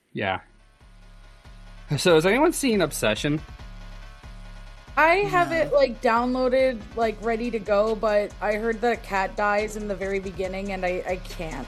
Yeah. So has anyone seen Obsession? I have it like downloaded, like ready to go, but I heard the cat dies in the very beginning and I can't.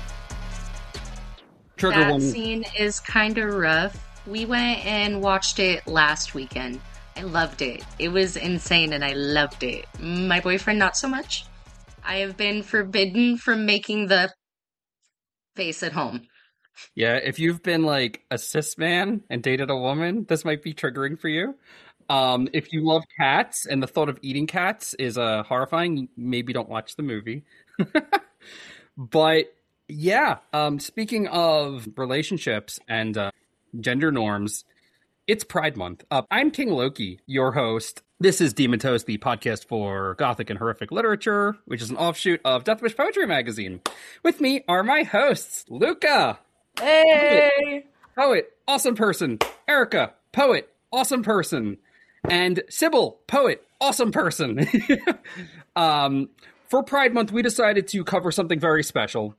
Trigger That warning. scene is kind of rough. We went and watched it last weekend. I loved it. It was insane and I loved it. My boyfriend, not so much. I have been forbidden from making the face at home. Yeah, if you've been like a cis man and dated a woman, this might be triggering for you. If you love cats and the thought of eating cats is horrifying, maybe don't watch the movie. But yeah, speaking of relationships and gender norms, it's Pride Month. I'm King Loki, your host. This is Demon Toast, the podcast for gothic and horrific literature, which is an offshoot of Deathwish Poetry Magazine. With me are my hosts, Luca. Hey! Poet, awesome person. Erica, poet, awesome person. And Sybil, poet, awesome person. For Pride Month, we decided to cover something very special.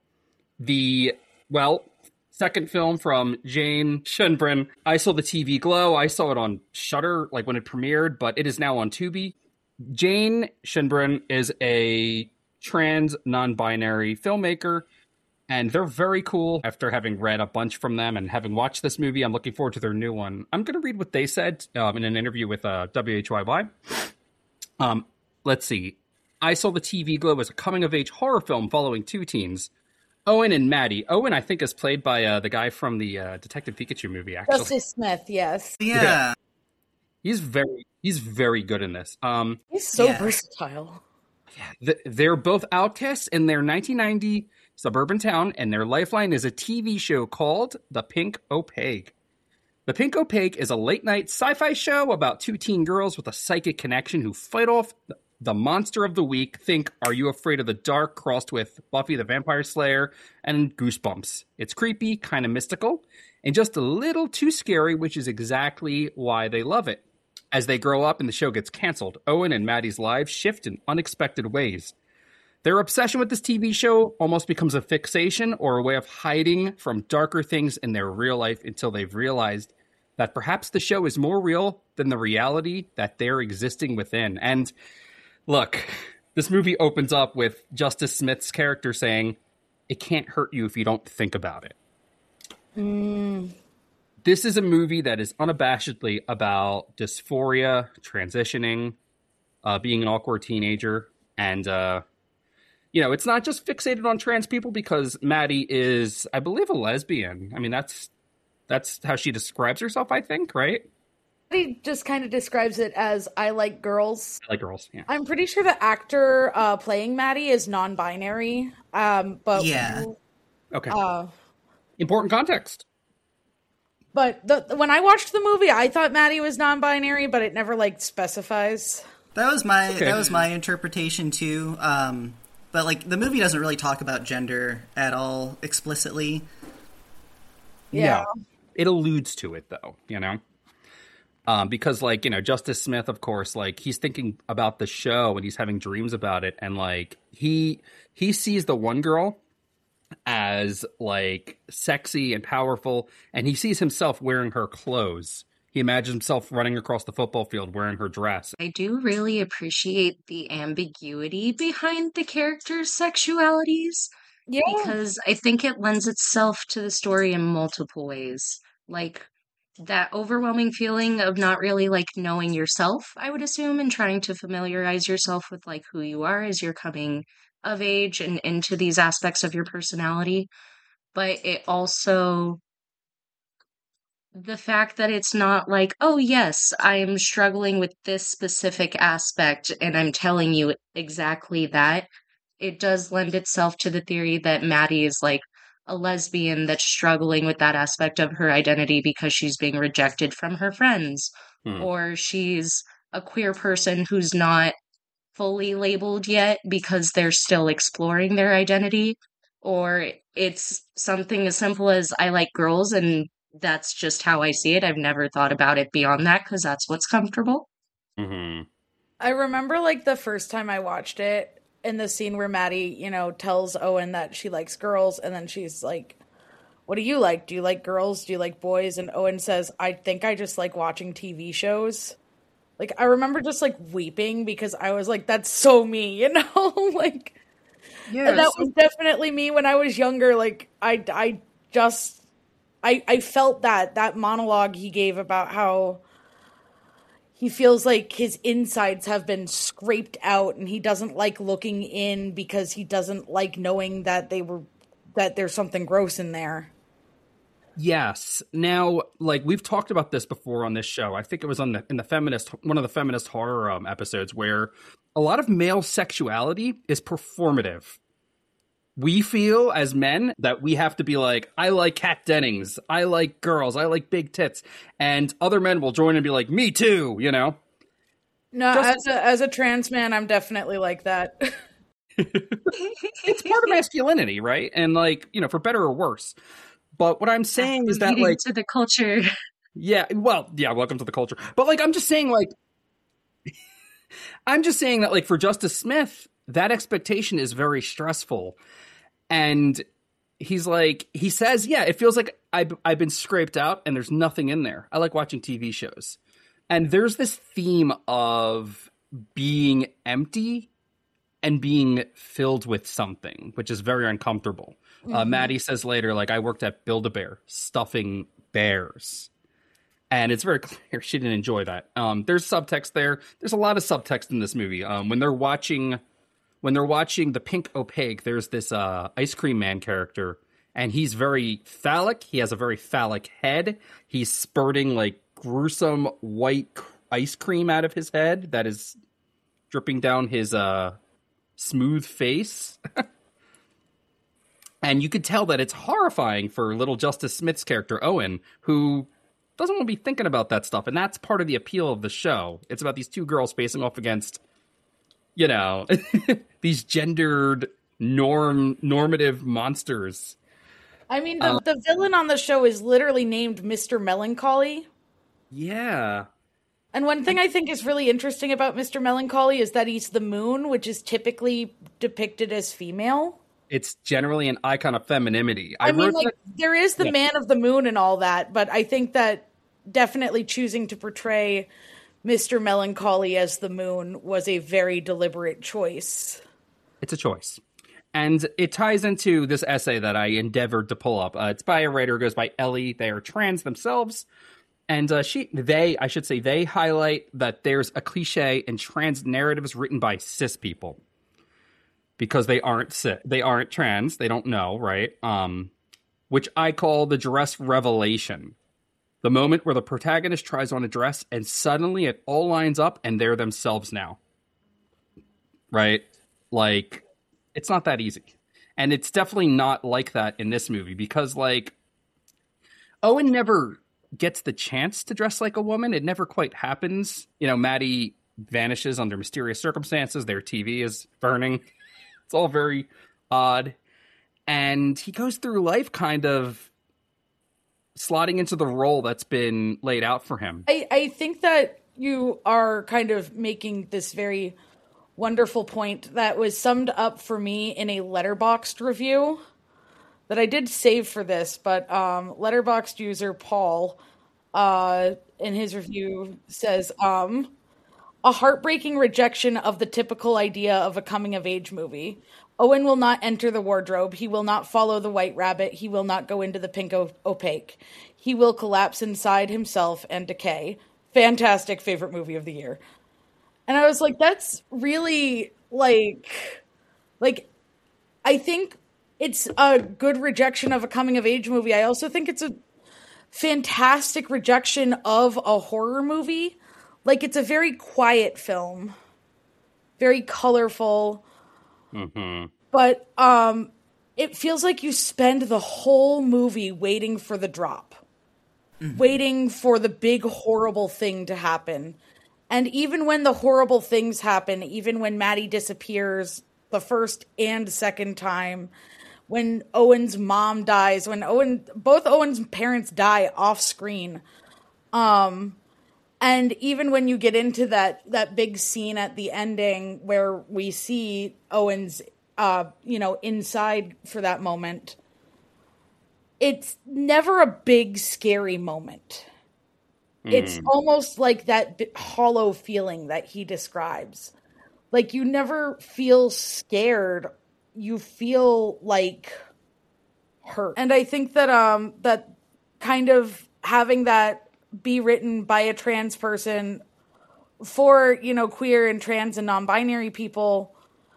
Second film from Jane Shinbrin. I saw the TV Glow. I saw it on Shudder, like when it premiered, but it is now on Tubi. Jane Shinbrin is a trans, non-binary filmmaker, and they're very cool. After having read a bunch from them and having watched this movie, I'm looking forward to their new one. I'm going to read what they said in an interview with WHYY. Let's see. I saw the TV Glow as a coming-of-age horror film following two teens, Owen and Maddie. Owen, I think, is played by the guy from the Detective Pikachu movie, actually. Justice Smith, yes. Yeah. He's very good in this. He's so versatile. They're both outcasts in their 1990 suburban town, and their lifeline is a TV show called The Pink Opaque. The Pink Opaque is a late-night sci-fi show about two teen girls with a psychic connection who fight off the monster of the week. Think Are You Afraid of the Dark crossed with Buffy the Vampire Slayer and Goosebumps. It's creepy, kind of mystical, and just a little too scary, which is exactly why they love it. As they grow up and the show gets canceled, Owen and Maddie's lives shift in unexpected ways. Their obsession with this TV show almost becomes a fixation or a way of hiding from darker things in their real life until they've realized that perhaps the show is more real than the reality that they're existing within. And look, this movie opens up with Justice Smith's character saying, "It can't hurt you if you don't think about it." This is a movie that is unabashedly about dysphoria, transitioning, being an awkward teenager, and it's not just fixated on trans people because Maddie is, I believe, a lesbian. I mean, that's how she describes herself, I think, right? He just kind of describes it as, I like girls. I like girls, yeah. I'm pretty sure the actor playing Maddie is non-binary. But Yeah. Okay. Important context. But when I watched the movie, I thought Maddie was non-binary, but it never specifies. That was my interpretation too. But the movie doesn't really talk about gender at all explicitly. Yeah. It alludes to it though, because Justice Smith, of course, he's thinking about the show and he's having dreams about it, and he sees the one girl as sexy and powerful, and he sees himself wearing her clothes. He imagines himself running across the football field wearing her dress. I do really appreciate the ambiguity behind the characters' sexualities. Yeah. Because I think it lends itself to the story in multiple ways. That overwhelming feeling of not really knowing yourself, I would assume, and trying to familiarize yourself with who you are as you're coming of age and into these aspects of your personality. But it also, the fact that it's not oh yes, I'm struggling with this specific aspect and I'm telling you exactly that. It does lend itself to the theory that Maddie is a lesbian that's struggling with that aspect of her identity because she's being rejected from her friends, or she's a queer person who's not fully labeled yet because they're still exploring their identity, or it's something as simple as I like girls and that's just how I see it. I've never thought about it beyond that because that's what's comfortable. Mm-hmm. I remember the first time I watched it, in the scene where Maddie, tells Owen that she likes girls, and then she's what do you like? Do you like girls? Do you like boys? And Owen says, I think I just like watching TV shows. Like, I remember just, like, weeping because I was like, that's so me, you know? Like, Yeah, that was definitely me when I was younger. Like, I felt that monologue he gave about how he feels like his insides have been scraped out and he doesn't like looking in because he doesn't like knowing that there's something gross in there. Yes. Now, like we've talked about this before on this show. I think it was in one of the feminist horror episodes where a lot of male sexuality is performative. We feel as men that we have to be like, I like Kat Dennings, I like girls, I like big tits, and other men will join and be like, me too, you know? No, as a trans man, I'm definitely like that. It's part of masculinity, right? And like, you know, for better or worse. But what I'm saying is that, Leading like, to the culture. yeah, well, yeah, welcome to the culture. But like, I'm just saying that, like, for Justice Smith, that expectation is very stressful. And he's like, he says, yeah, it feels like I've been scraped out and there's nothing in there. I like watching TV shows. And there's this theme of being empty and being filled with something, which is very uncomfortable. Maddie says later, like, I worked at Build-A-Bear stuffing bears. And it's very clear she didn't enjoy that. There's subtext there. There's a lot of subtext in this movie. When they're watching The Pink Opaque, there's this ice cream man character, and he's very phallic. He has a very phallic head. He's spurting, like, gruesome white ice cream out of his head that is dripping down his smooth face. And you could tell that it's horrifying for little Justice Smith's character, Owen, who doesn't want to be thinking about that stuff. And that's part of the appeal of the show. It's about these two girls facing off against, you know, these gendered normative monsters. I mean, the villain on the show is literally named Mr. Melancholy. Yeah. And one thing I think is really interesting about Mr. Melancholy is that he's the moon, which is typically depicted as female. It's generally an icon of femininity. I mean, like, there is the man of the moon and all that, but I think that definitely choosing to portray Mr. Melancholy as the moon was a very deliberate choice. It's a choice. And it ties into this essay that I endeavored to pull up. It's by a writer who goes by Ellie. They are trans themselves. And they highlight that there's a cliche in trans narratives written by cis people. Because they aren't trans, they don't know, right? Which I call the dress revelation. The moment where the protagonist tries on a dress and suddenly it all lines up and they're themselves now. Right? Like, it's not that easy. And it's definitely not like that in this movie because, like, Owen never gets the chance to dress like a woman. It never quite happens. You know, Maddie vanishes under mysterious circumstances. Their TV is burning. It's all very odd. And he goes through life kind of slotting into the role that's been laid out for him. I think that you are kind of making this very wonderful point that was summed up for me in a Letterboxd review that I did save for this, but Letterboxd user Paul in his review says, a heartbreaking rejection of the typical idea of a coming-of-age movie. Owen will not enter the wardrobe. He will not follow the white rabbit. He will not go into the pink opaque. He will collapse inside himself and decay. Fantastic favorite movie of the year. And I was like, that's really, like, I think it's a good rejection of a coming-of-age movie. I also think it's a fantastic rejection of a horror movie. Like, it's a very quiet film. Very colorful. Mm-hmm. But it feels like you spend the whole movie waiting for the drop. Mm-hmm. Waiting for the big, horrible thing to happen. And even when the horrible things happen, even when Maddie disappears the first and second time, when Owen's mom dies, when both Owen's parents die off screen, and even when you get into that big scene at the ending where we see Owen's, inside for that moment, it's never a big scary moment. It's almost like that hollow feeling that he describes. Like, you never feel scared. You feel like hurt. And I think that that kind of having that be written by a trans person for, you know, queer and trans and non-binary people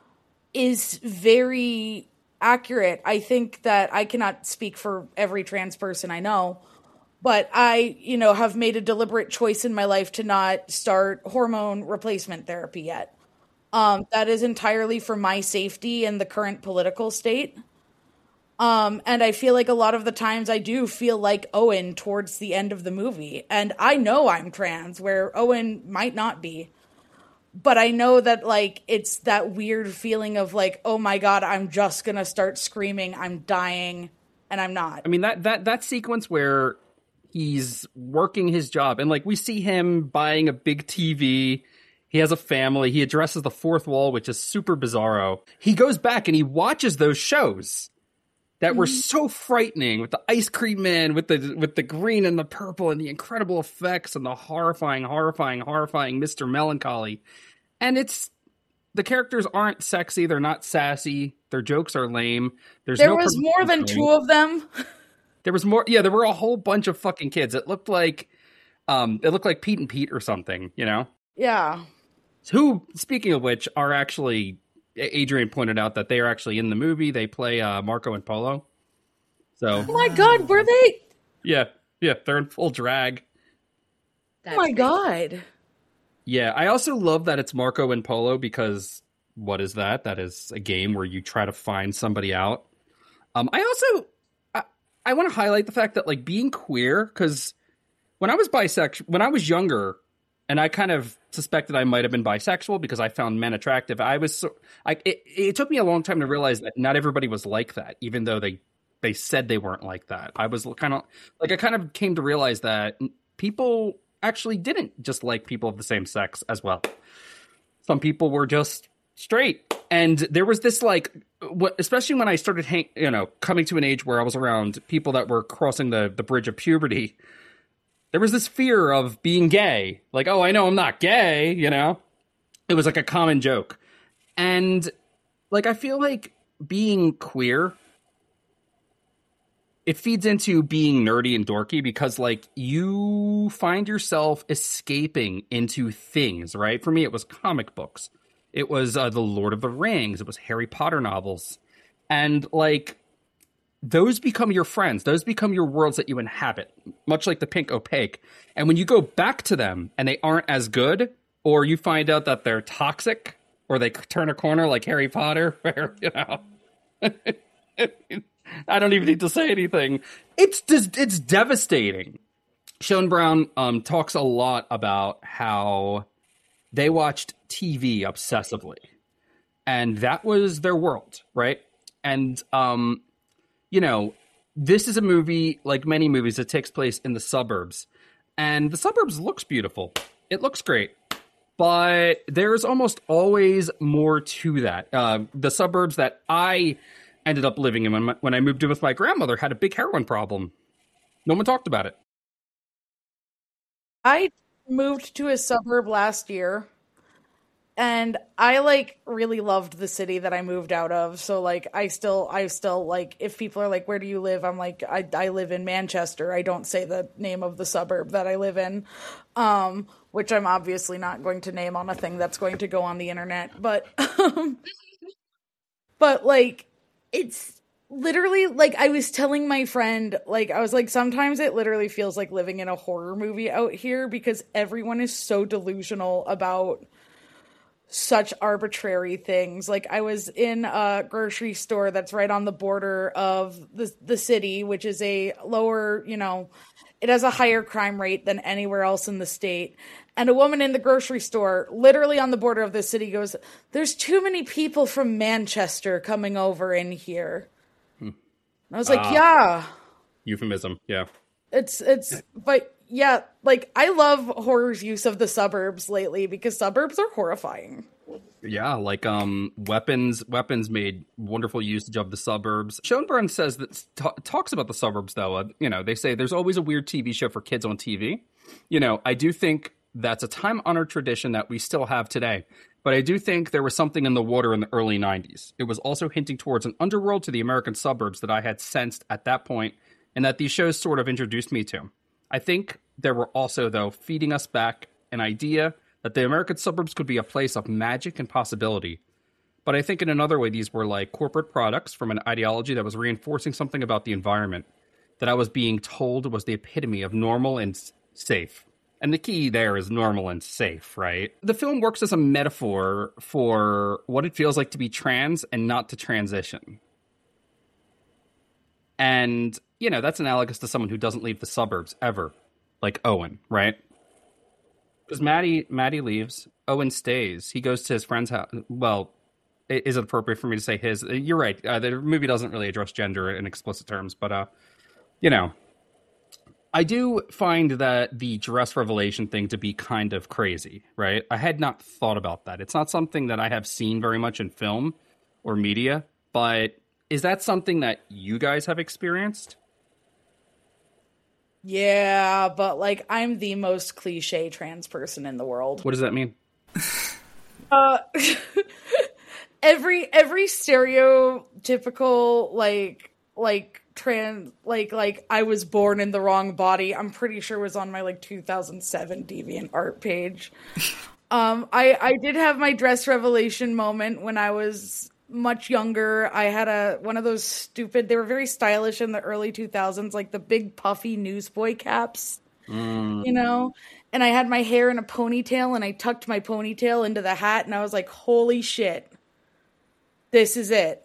is very accurate. I think that I cannot speak for every trans person I know, but I, you know, have made a deliberate choice in my life to not start hormone replacement therapy yet. That is entirely for my safety in the current political state. And I feel like a lot of the times I do feel like Owen towards the end of the movie. And I know I'm trans, where Owen might not be. But I know that, like, it's that weird feeling of, like, oh my God, I'm just gonna start screaming, I'm dying, and I'm not. I mean, that sequence where he's working his job, and, like, we see him buying a big TV. He has a family. He addresses the fourth wall, which is super bizarro. He goes back and he watches those shows that were so frightening, with the ice cream man, with the green and the purple and the incredible effects and the horrifying Mr. Melancholy. And the characters aren't sexy. They're not sassy. Their jokes are lame. There was more than two of them. There was more. Yeah, there were a whole bunch of fucking kids. It looked like Pete and Pete or something, you know? Yeah. Who, speaking of which, are actually, Adrian pointed out that they are actually in the movie. They play Marco and Polo. So, oh my God, were they? Yeah, they're in full drag. Oh my God. Yeah, I also love that it's Marco and Polo, because what is that? That is a game where you try to find somebody out. I want to highlight the fact that, like, being queer, because when I was younger, and I kind of suspected I might have been bisexual because I found men attractive. It took me a long time to realize that not everybody was like that, even though they said they weren't like that. I kind of came to realize that people actually didn't just like people of the same sex as well. Some people were just straight. And there was this, like, especially when I started coming to an age where I was around people that were crossing the bridge of puberty, there was this fear of being gay. Like, oh, I know I'm not gay, you know? It was like a common joke. And, like, I feel like being queer, it feeds into being nerdy and dorky, because, like, you find yourself escaping into things, right? For me, it was comic books. It was The Lord of the Rings. It was Harry Potter novels. And, like, those become your friends. Those become your worlds that you inhabit, much like the Pink Opaque. And when you go back to them and they aren't as good, or you find out that they're toxic, or they turn a corner like Harry Potter, where, you know, I don't even need to say anything. It's devastating. Sean Brown talks a lot about how they watched TV obsessively, and that was their world, right? And you know, this is a movie, like many movies, that takes place in the suburbs. And the suburbs looks beautiful. It looks great. But there's almost always more to that. The suburbs that I ended up living in when I moved in with my grandmother had a big heroin problem. No one talked about it. I moved to a suburb last year. And I, like, really loved the city that I moved out of. So, like, I still, like, if people are like, where do you live? I'm like, I live in Manchester. I don't say the name of the suburb that I live in, which I'm obviously not going to name on a thing that's going to go on the internet. But, like, it's literally, like, I was telling my friend, like, I was like, sometimes it literally feels like living in a horror movie out here, because everyone is so delusional about such arbitrary things. Like, I was in a grocery store that's right on the border of the city, which is a lower, you know, it has a higher crime rate than anywhere else in the state. And a woman in the grocery store, literally on the border of the city, goes, "There's too many people from Manchester coming over in here." And I was like, yeah. Euphemism, yeah. But yeah, like, I love horror's use of the suburbs lately, because suburbs are horrifying. Yeah, like weapons made wonderful usage of the suburbs. Schoenbrunn says that talks about the suburbs though. They say there's always a weird TV show for kids on TV. I do think that's a time-honored tradition that we still have today. But I do think there was something in the water in the early 90s. It was also hinting towards an underworld to the American suburbs that I had sensed at that point, and that these shows sort of introduced me to. I think there were also, though, feeding us back an idea that the American suburbs could be a place of magic and possibility. But I think in another way, these were like corporate products from an ideology that was reinforcing something about the environment that I was being told was the epitome of normal and safe. And the key there is normal and safe, right? The film works as a metaphor for what it feels like to be trans and not to transition. And, that's analogous to someone who doesn't leave the suburbs ever, like Owen, right? Because Maddie leaves, Owen stays. He goes to his friend's house. Well, is it appropriate for me to say his? You're right. The movie doesn't really address gender in explicit terms, but, I do find that the dress revelation thing to be kind of crazy, right? I had not thought about that. It's not something that I have seen very much in film or media, but is that something that you guys have experienced? Yeah, but I'm the most cliche trans person in the world. What does that mean? Every stereotypical trans I was born in the wrong body, I'm pretty sure was on my 2007 DeviantArt page. I did have my dress revelation moment when I was much younger. I had one of those stupid, they were very stylish in the early 2000s, like the big puffy newsboy caps, and I had my hair in a ponytail, and I tucked my ponytail into the hat, and I was like, holy shit, this is it.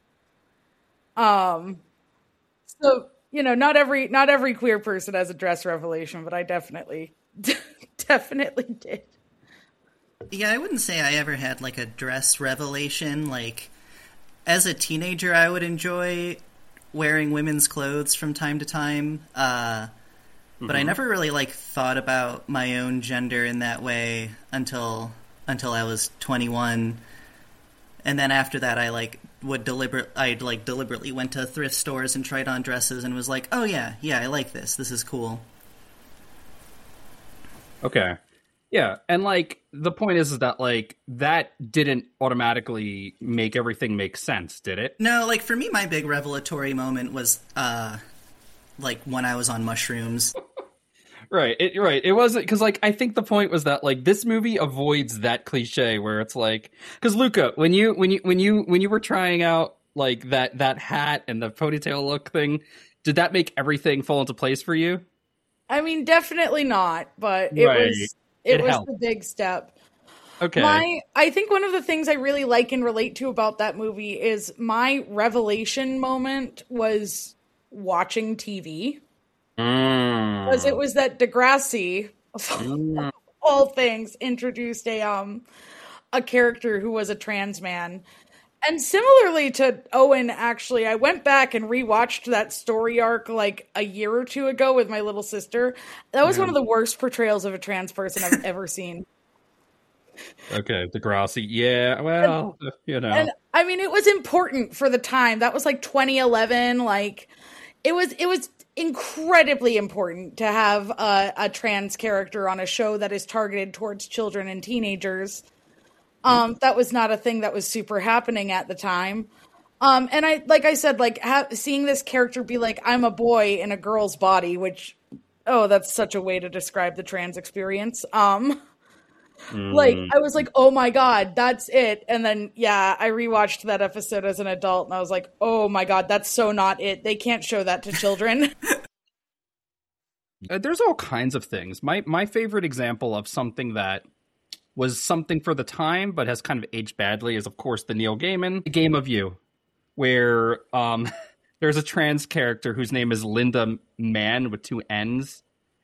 So, not every queer person has a dress revelation, but I definitely did. Yeah, I wouldn't say I ever had a dress revelation. As a teenager, I would enjoy wearing women's clothes from time to time. But I never really thought about my own gender in that way until I was 21. And then after that, I deliberately went to thrift stores and tried on dresses and was like, oh yeah, I like this. This is cool. Okay. Yeah, and the point is that that didn't automatically make everything make sense, did it? No, for me, my big revelatory moment was when I was on mushrooms. Right. It wasn't because I think the point was that this movie avoids that cliche where it's because Luca, when you were trying out that hat and the ponytail look thing, did that make everything fall into place for you? I mean, definitely not, but it was the big step. Okay. I think one of the things I really like and relate to about that movie is my revelation moment was watching TV. Because it was that Degrassi, of all things, introduced a character who was a trans man. And similarly to Owen, actually, I went back and rewatched that story arc a year or two ago with my little sister. That was one of the worst portrayals of a trans person I've ever seen. Okay, Degrassi. Yeah, well, And I mean, it was important for the time. That was 2011. It was incredibly important to have a trans character on a show that is targeted towards children and teenagers. That was not a thing that was super happening at the time. And I said, seeing this character be I'm a boy in a girl's body, which, that's such a way to describe the trans experience. I was oh my God, that's it. And then, I rewatched that episode as an adult and I was oh my God, that's so not it. They can't show that to children. There's all kinds of things. My favorite example of something that was something for the time but has kind of aged badly is, of course, the Neil Gaiman Game of You, where there's a trans character whose name is Linda Mann with 2 N's.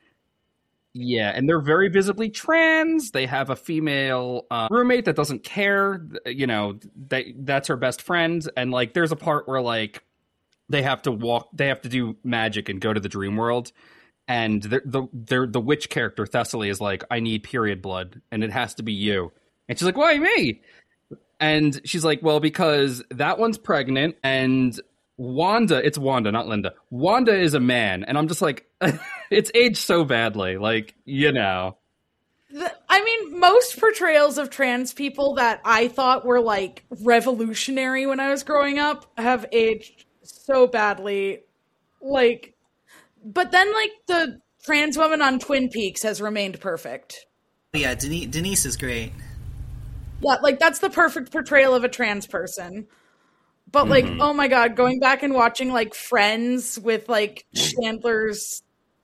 Yeah, and they're very visibly trans. They have a female roommate that doesn't care. That's her best friend. And there's a part where they have to do magic and go to the dream world. And the witch character Thessaly is I need period blood, and it has to be you. And she's why me? And she's like, well, because that one's pregnant and it's Wanda, not Linda. Wanda is a man. And I'm just like, it's aged so badly. Like, you know. I mean, most portrayals of trans people that I thought were like revolutionary when I was growing up have aged so badly. Like, but then like the trans woman on Twin Peaks has remained perfect. Yeah, Denise is great. Yeah, like that's the perfect portrayal of a trans person. But like, oh my god, going back and watching like Friends with like Chandler's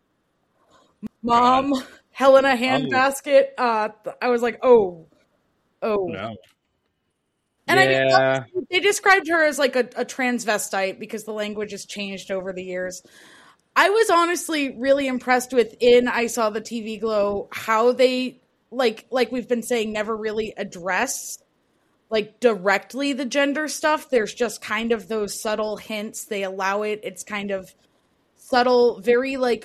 mom, Helena Handbasket, I was like, oh. No. And I mean, they described her as like a transvestite because the language has changed over the years. I was honestly really impressed with I Saw the TV Glow how they like we've been saying, never really address like directly the gender stuff. There's just kind of those subtle hints. They allow it. It's kind of subtle, very like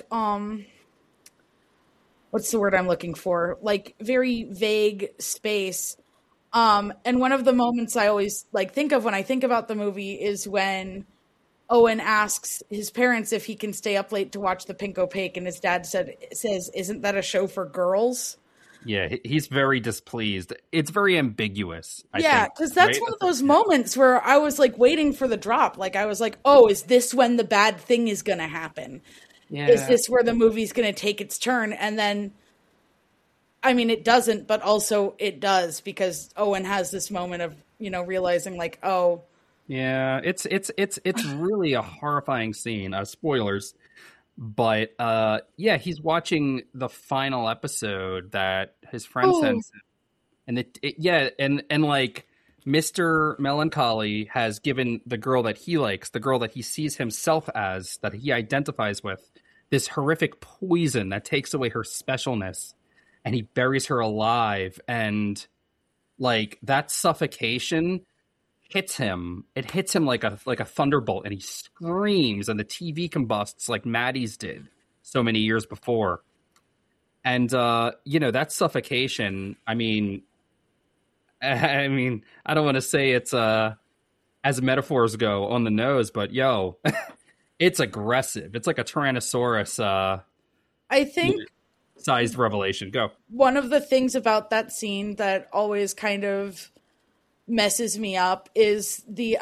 what's the word I'm looking for? Like very vague space. And one of the moments I always like think of when I think about the movie is when Owen asks his parents if he can stay up late to watch The Pink Opaque, and his dad says, "Isn't that a show for girls?" Yeah, he's very displeased. It's very ambiguous. Yeah, because that's one of those moments where I was like waiting for the drop. Like I was like, "Oh, is this when the bad thing is going to happen? Yeah. Is this where the movie's going to take its turn?" And then, I mean, it doesn't, but also it does because Owen has this moment of realizing like, oh. Yeah, it's really a horrifying scene. Spoilers, but yeah, he's watching the final episode that his friend sends him, and and like Mr. Melancholy has given the girl that he likes, the girl that he sees himself as, that he identifies with, this horrific poison that takes away her specialness, and he buries her alive, and like that suffocation hits him. It hits him like a thunderbolt, and he screams, and the TV combusts like Maddie's did so many years before. And that suffocation, I mean, I don't want to say it's as metaphors go on the nose, but it's aggressive. It's like a Tyrannosaurus I think sized revelation. Go. One of the things about that scene that always kind of messes me up is the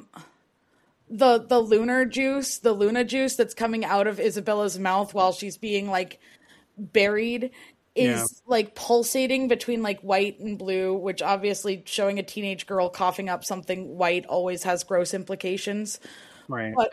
lunar juice, the Luna juice that's coming out of Isabella's mouth while she's being like buried is like pulsating between like white and blue, which obviously showing a teenage girl coughing up something white always has gross implications. Right. But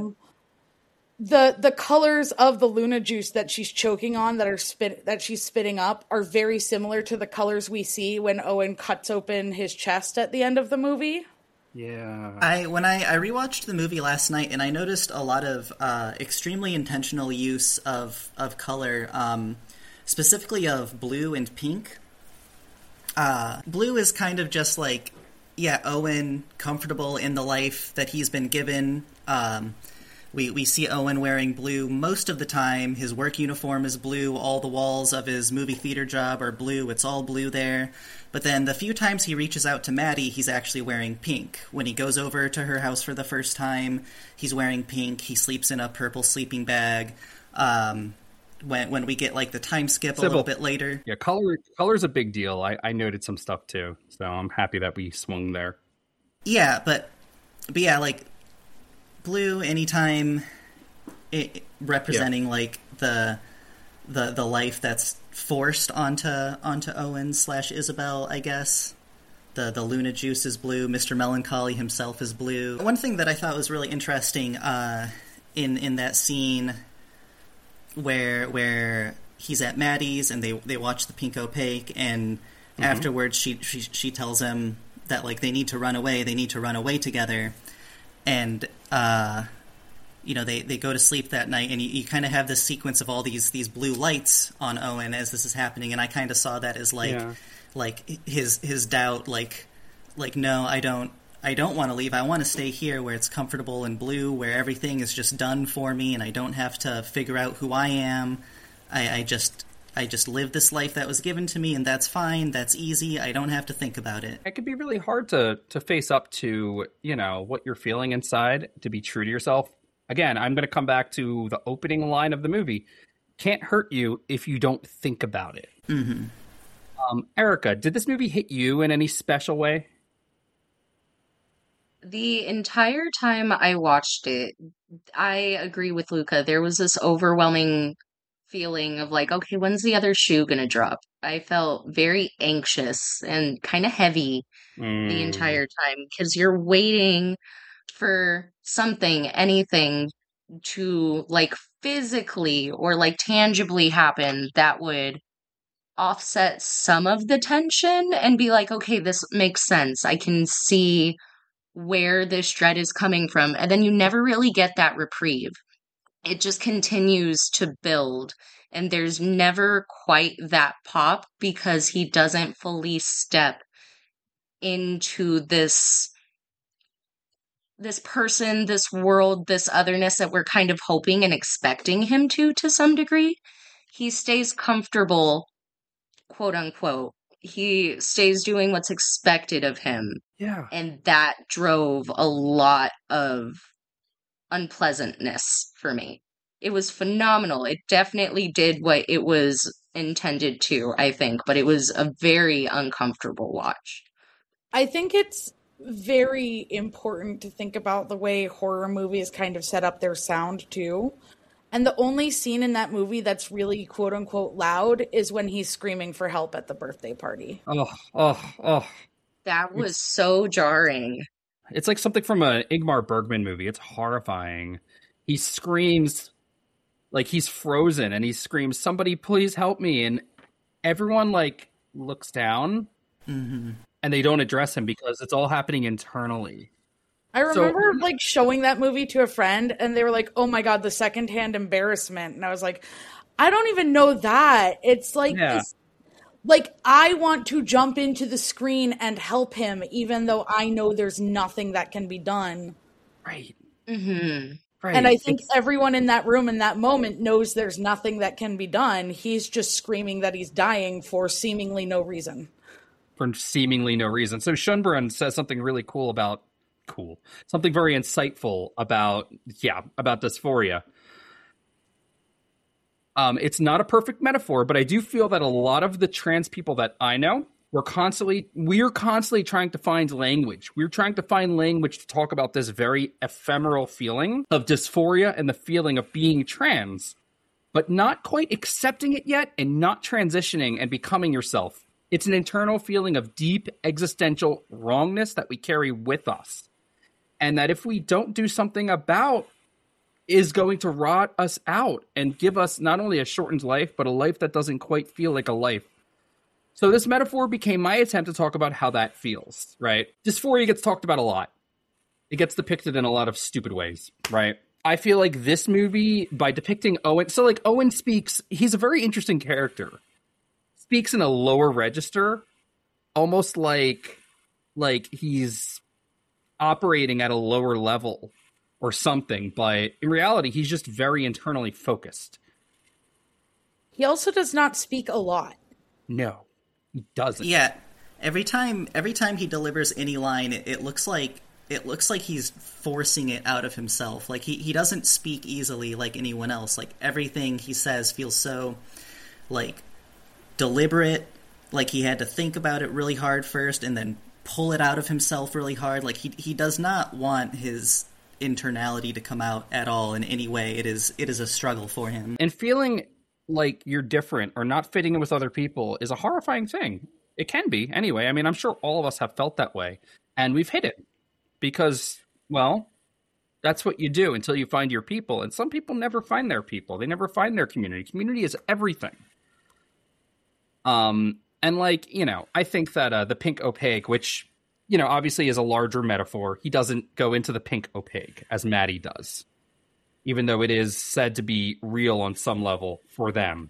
the colors of the Luna juice that she's choking on that she's spitting up are very similar to the colors we see when Owen cuts open his chest at the end of the movie. Yeah. When I rewatched the movie last night, and I noticed a lot of extremely intentional use of color, specifically of blue and pink. Blue is kind of just like, Owen comfortable in the life that he's been given. We see Owen wearing blue most of the time. His work uniform is blue. All the walls of his movie theater job are blue. It's all blue there. But then the few times he reaches out to Maddie, he's actually wearing pink. When he goes over to her house for the first time, he's wearing pink. He sleeps in a purple sleeping bag. When we get like the time skip a little bit later. Yeah, color's a big deal. I noted some stuff too. So I'm happy that we swung there. Yeah, but yeah, like blue anytime representing like the life that's forced onto Owen / Isabel, I guess. The Luna juice is blue. Mr. Melancholy himself is blue. One thing that I thought was really interesting in that scene where he's at Maddie's and they watch The Pink Opaque, and afterwards she tells him that like they need to run away together. And they go to sleep that night, and you kind of have this sequence of all these blue lights on Owen as this is happening, and I kind of saw that as like his doubt, like no, I don't want to leave. I want to stay here where it's comfortable and blue, where everything is just done for me, and I don't have to figure out who I am. I just I just live this life that was given to me, and that's fine. That's easy. I don't have to think about it. It can be really hard to face up to, what you're feeling inside, to be true to yourself. Again, I'm going to come back to the opening line of the movie. Can't hurt you if you don't think about it. Mm-hmm. Erica, did this movie hit you in any special way? The entire time I watched it, I agree with Luca. There was this overwhelming feeling of like, okay, when's the other shoe gonna drop? I felt very anxious and kind of heavy the entire time because you're waiting for something, anything to like physically or like tangibly happen that would offset some of the tension and be like, okay, this makes sense. I can see where this dread is coming from. And then you never really get that reprieve. It just continues to build. And there's never quite that pop because he doesn't fully step into this person, this world, this otherness that we're kind of hoping and expecting him to some degree. He stays comfortable, quote unquote. He stays doing what's expected of him. Yeah. And that drove a lot of unpleasantness for me. It was phenomenal. It definitely did what it was intended to, I think, but it was a very uncomfortable watch. I think it's very important to think about the way horror movies kind of set up their sound too. And the only scene in that movie that's really quote unquote loud is when he's screaming for help at the birthday party. Oh. That was so jarring. It's like something from an Ingmar Bergman movie. It's horrifying. He screams like he's frozen and he screams, "Somebody please help me." And everyone like looks down and they don't address him because it's all happening internally. I remember like showing that movie to a friend and they were like, "Oh my God, the secondhand embarrassment." And I was like, I don't even know that. It's like this, like I want to jump into the screen and help him, even though I know there's nothing that can be done. Right. Mm-hmm. Right. And I think everyone in that room in that moment knows there's nothing that can be done. He's just screaming that he's dying for seemingly no reason. So Schönbrunn says something really something very insightful about dysphoria. It's not a perfect metaphor, but I do feel that a lot of the trans people that I know, we're constantly trying to find language. We're trying to find language to talk about this very ephemeral feeling of dysphoria and the feeling of being trans, but not quite accepting it yet and not transitioning and becoming yourself. It's an internal feeling of deep existential wrongness that we carry with us. And that if we don't do something about, is going to rot us out and give us not only a shortened life, but a life that doesn't quite feel like a life. So this metaphor became my attempt to talk about how that feels, right? Dysphoria gets talked about a lot. It gets depicted in a lot of stupid ways, right? I feel like this movie, by depicting Owen, so like Owen speaks, he's a very interesting character. Speaks in a lower register, almost like he's operating at a lower level or something, but in reality, he's just very internally focused. He also does not speak a lot. No, he doesn't. Yeah, every time he delivers any line, it looks like he's forcing it out of himself. Like he doesn't speak easily like anyone else. Like everything he says feels so like deliberate. Like he had to think about it really hard first and then pull it out of himself really hard. Like he does not want his internality to come out at all in any way. It is a struggle for him. And feeling like you're different or not fitting in with other people is a horrifying thing. It can be anyway. I mean, I'm sure all of us have felt that way and we've hit it because, well, that's what you do until you find your people. And some people never find their people. They never find their community. Community is everything. And like, I think that the pink opaque, which, obviously is a larger metaphor, he doesn't go into the pink opaque as Maddie does, even though it is said to be real on some level for them.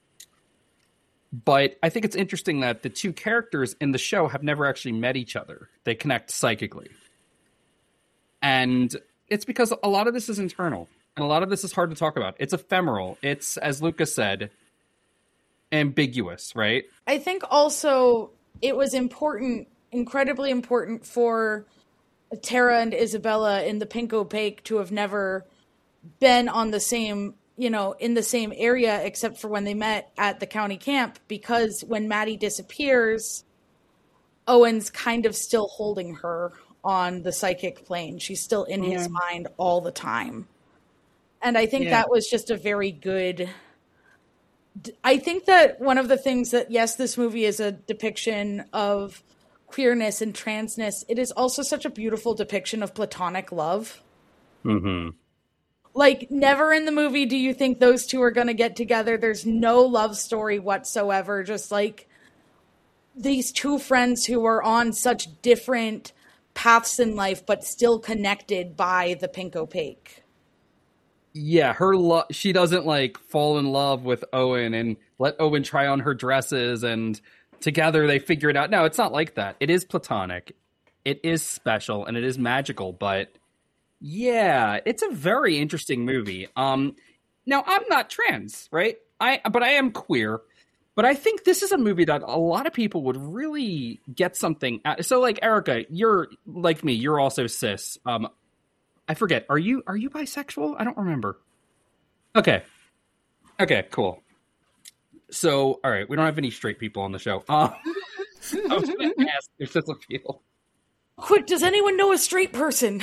But I think it's interesting that the two characters in the show have never actually met each other. They connect psychically. And it's because a lot of this is internal and a lot of this is hard to talk about. It's ephemeral. It's, as Lucas said, ambiguous, right? I think also it was important, incredibly important for Tara and Isabella in The Pink Opaque to have never been on the same, in the same area, except for when they met at the county camp, because when Maddie disappears, Owen's kind of still holding her on the psychic plane. She's still in his mind all the time. And I think that was just a very good... I think that one of the things that, yes, this movie is a depiction of queerness and transness, it is also such a beautiful depiction of platonic love. Mm-hmm. Like, never in the movie do you think those two are going to get together. There's no love story whatsoever. Just like these two friends who are on such different paths in life, but still connected by the Pink Opaque. Yeah, she doesn't like fall in love with Owen and let Owen try on her dresses and together they figure it out. No, it's not like that. It is platonic. It is special and it is magical, but yeah, it's a very interesting movie. Now I'm not trans, right? But I am queer. But I think this is a movie that a lot of people would really get something out. So like Erica, you're like me, you're also cis. I forget. Are you bisexual? I don't remember. Okay, cool. So, all right, we don't have any straight people on the show. I was going to ask if there's a few. Quick, does anyone know a straight person?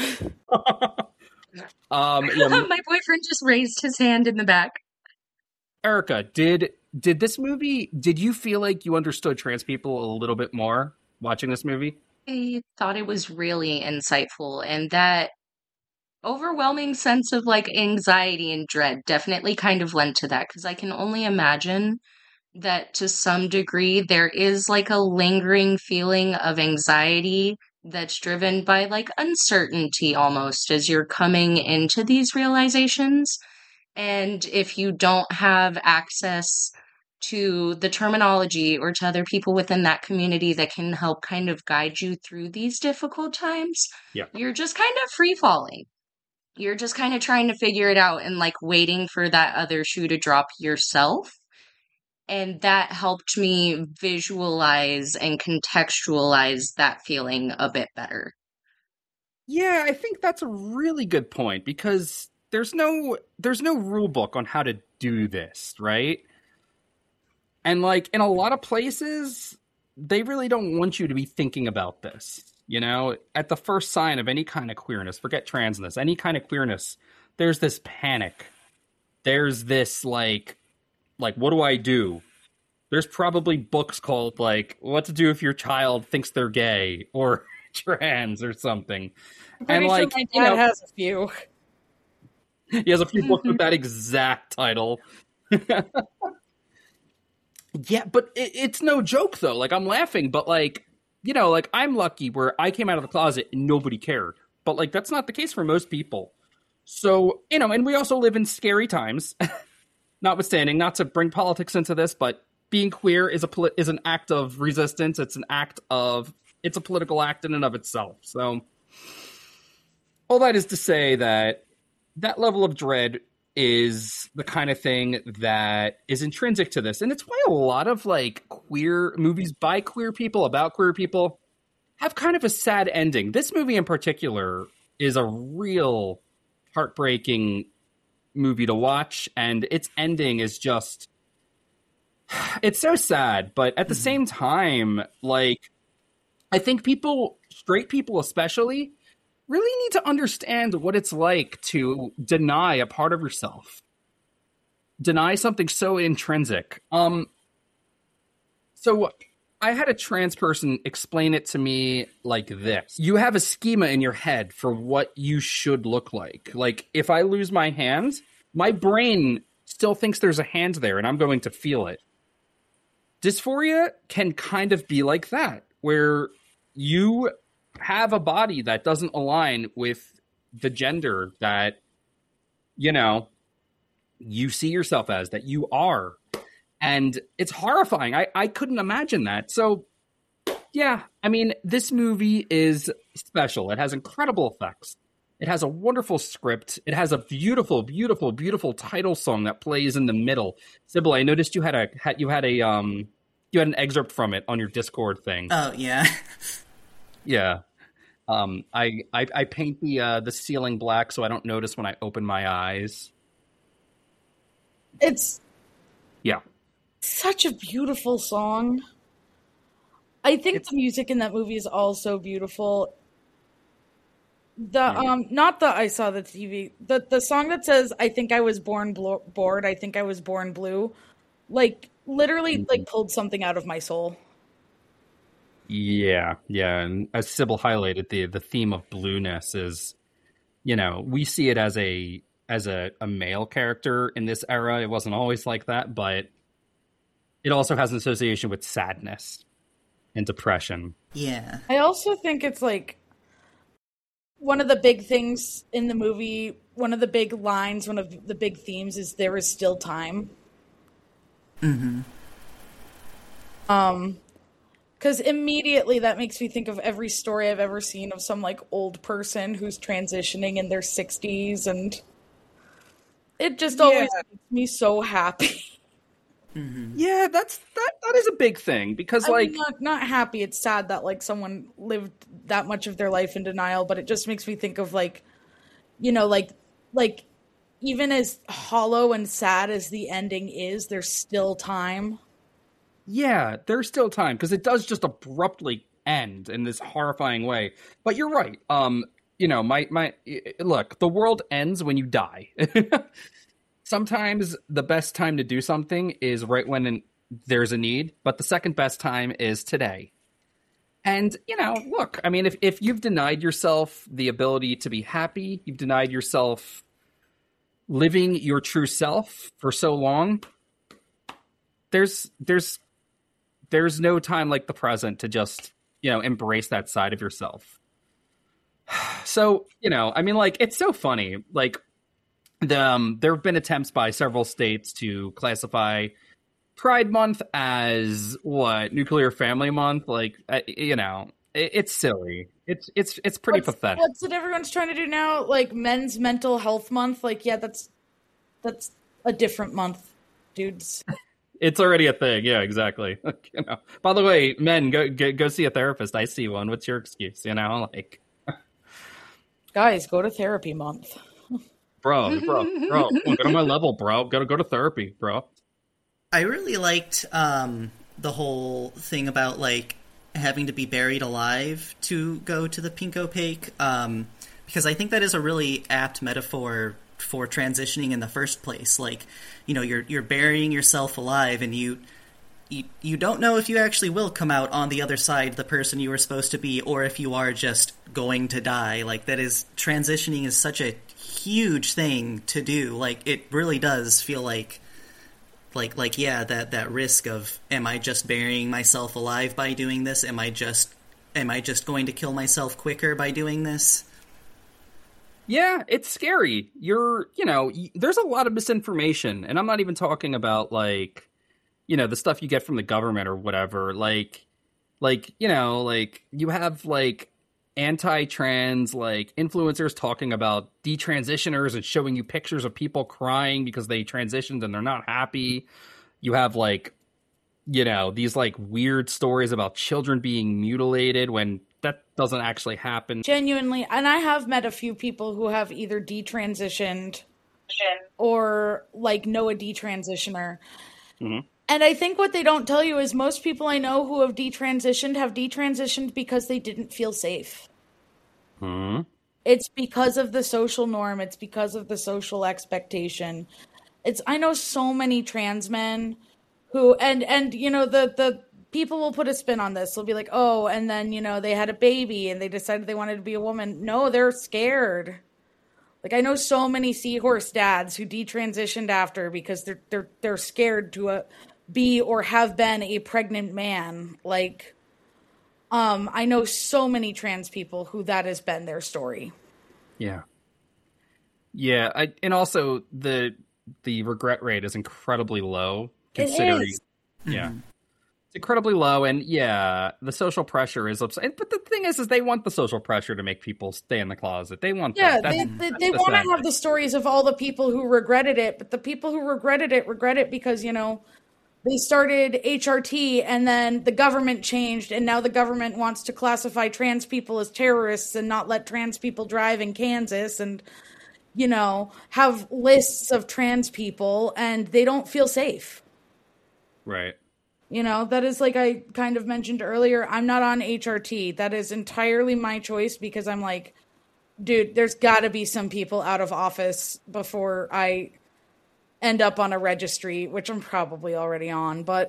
My boyfriend just raised his hand in the back. Erica, did this movie, did you feel like you understood trans people a little bit more watching this movie? I thought it was really insightful, and that overwhelming sense of like anxiety and dread definitely kind of lent to that, because I can only imagine that to some degree there is like a lingering feeling of anxiety that's driven by like uncertainty almost as you're coming into these realizations. And if you don't have access to the terminology or to other people within that community that can help kind of guide you through these difficult times, you're just kind of free falling. You're just kind of trying to figure it out and like waiting for that other shoe to drop yourself. And that helped me visualize and contextualize that feeling a bit better. Yeah, I think that's a really good point, because there's no rule book on how to do this, right? And like in a lot of places, they really don't want you to be thinking about this. You know, at the first sign of any kind of queerness, forget transness, any kind of queerness, there's this panic. There's this like, what do I do? There's probably books called like, what to do if your child thinks they're gay or trans or something. I'm pretty sure my dad has a few. He has a few books with that exact title. Yeah, but it's no joke though. Like, I'm laughing, but like, like I'm lucky where I came out of the closet and nobody cared. But like, that's not the case for most people. So, and we also live in scary times. Notwithstanding, not to bring politics into this, but being queer is an act of resistance. It's a political act in and of itself. So all that is to say that level of dread is the kind of thing that is intrinsic to this. And it's why a lot of like queer movies by queer people, about queer people, have kind of a sad ending. This movie in particular is a real heartbreaking movie to watch, and its ending is just, it's so sad. But at the same time, like, I think straight people especially, really need to understand what it's like to deny a part of yourself. Deny something so intrinsic. So I had a trans person explain it to me like this. You have a schema in your head for what you should look like. Like, if I lose my hand, my brain still thinks there's a hand there and I'm going to feel it. Dysphoria can kind of be like that, where you have a body that doesn't align with the gender that, you see yourself as, that you are. And it's horrifying. I couldn't imagine that. So, yeah, I mean, this movie is special. It has incredible effects. It has a wonderful script. It has a beautiful, beautiful, beautiful title song that plays in the middle. Sybil, I noticed you had an excerpt from it on your Discord thing. Oh yeah. Yeah. I paint the ceiling black so I don't notice when I open my eyes. It's Yeah. such a beautiful song. I think the music in that movie is also beautiful. Not the I saw the TV, the song that says I think I was born bored, I think I was born blue, like literally like pulled something out of my soul. Yeah, and as Sybil highlighted, the theme of blueness is, we see it as a male character in this era. It wasn't always like that, but it also has an association with sadness and depression. Yeah. I also think it's like one of the big things in the movie, one of the big lines, one of the big themes is there is still time. Mm-hmm. Because immediately that makes me think of every story I've ever seen of some like old person who's transitioning in their 60s, and it just always makes me so happy. Mm-hmm. Yeah, that is a big thing because I'm not happy. It's sad that like someone lived that much of their life in denial, but it just makes me think of like even as hollow and sad as the ending is, there's still time. Yeah, there's still time because it does just abruptly end in this horrifying way. But you're right. My look, the world ends when you die. Sometimes the best time to do something is right when there's a need, but the second best time is today. And, look, I mean, if you've denied yourself the ability to be happy, you've denied yourself living your true self for so long, there's no time like the present to just, embrace that side of yourself. So, I mean, like, it's so funny. Like, there have been attempts by several states to classify Pride Month as Nuclear Family Month. Like, it's silly. It's pretty pathetic. What's it everyone's trying to do now? Like Men's Mental Health Month. Like, yeah, that's a different month, dudes. It's already a thing. Yeah, exactly. By the way, men, go see a therapist. I see one. What's your excuse? Like, guys, go to therapy month. Bro, get on my level, bro. Gotta go to therapy, bro. I really liked the whole thing about like having to be buried alive to go to the Pink Opaque, because I think that is a really apt metaphor for transitioning in the first place. Like, you're burying yourself alive, and you don't know if you actually will come out on the other side the person you were supposed to be, or if you are just going to die. Like, that is, transitioning is such a huge thing to do. Like, it really does feel like yeah, that risk of, am I just burying myself alive by doing this? Am I just going to kill myself quicker by doing this? Yeah, it's scary. There's a lot of misinformation, and I'm not even talking about like, the stuff you get from the government or whatever. Like you have like anti-trans like influencers talking about detransitioners and showing you pictures of people crying because they transitioned and they're not happy. You have like, these like weird stories about children being mutilated when that doesn't actually happen. Genuinely, and I have met a few people who have either detransitioned or like know a detransitioner. Mm-hmm. And I think what they don't tell you is most people I know who have detransitioned because they didn't feel safe. Mm-hmm. It's because of the social norm. It's because of the social expectation. I know so many trans men who, and the people will put a spin on this. They'll be like, oh, and then, they had a baby and they decided they wanted to be a woman. No, they're scared. Like, I know so many seahorse dads who detransitioned after because they're scared to be or have been a pregnant man. Like, I know so many trans people who that has been their story. Yeah. Yeah, and also the regret rate is incredibly low considering. It is. Yeah. Mm-hmm. It's incredibly low, and yeah, the social pressure is upset. But the thing is they want the social pressure to make people stay in the closet. They want Yeah, that. they want to have the stories of all the people who regretted it, but the people who regret it because, you know, they started HRT and then the government changed and now the government wants to classify trans people as terrorists and not let trans people drive in Kansas and, you know, have lists of trans people and they don't feel safe. Right. You know, that is like I kind of mentioned earlier, I'm not on HRT. That is entirely my choice because I'm like, dude, there's got to be some people out of office before I end up on a registry, which I'm probably already on, but,